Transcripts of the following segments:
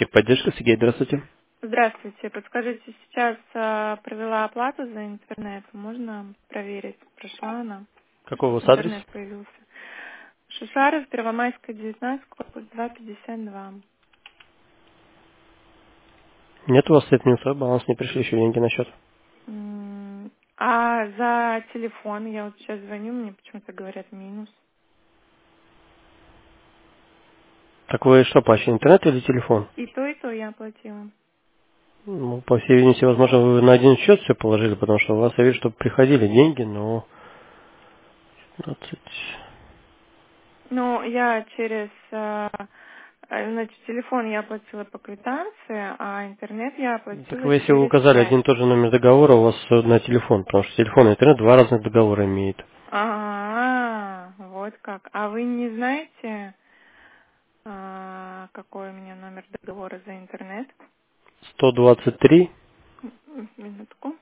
Техподдержка, Сергей, здравствуйте. Здравствуйте. Подскажите, сейчас провела оплату за интернет. Можно проверить, прошла она? Какой у вас адрес? Интернет появился. Шушаров, Первомайская, 19, корпус 252. Нет, у вас стоит минусовой баланс, не пришли еще деньги на счет. А за телефон, я вот сейчас звоню, мне почему-то говорят минус. Так вы что, по интернет или телефон? И то я оплатила. Ну, по всей видимости, возможно, вы на один счет все положили, потому что у вас, я вижу, что приходили деньги, но... 15. Ну, я через, значит, телефон я оплатила по квитанции, а интернет я Так оплатила вы, если вы через указали сайт. один и тот же номер договора, у вас на телефон, потому что телефон и интернет два разных договора имеют. Вот как. А вы не знаете, какой у меня номер договора за интернет? 123 Минутку.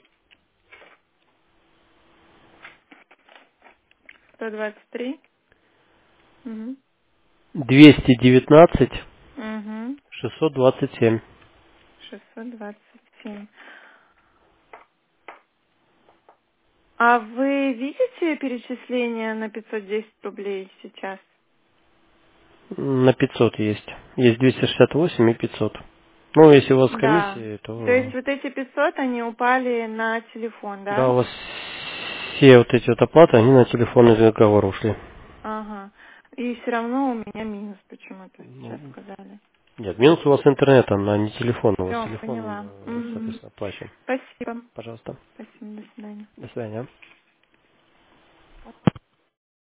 123. Угу. 219 Угу. 627. 627. А вы видите перечисление на 510 рублей сейчас? На 500 есть. Есть 268 и 500. Ну, если у вас Да. комиссия, То есть то... вот эти 500, они упали на телефон, Да, да? у вас все вот эти вот оплаты, они на телефонный договор ушли. Ага. И все равно у меня минус почему-то сейчас Ну, сказали. нет, минус у вас интернетом, а не телефон. У вас Все, телефон, поняла. Угу. соответственно, оплачен. Спасибо. Пожалуйста. Спасибо, до свидания. До свидания.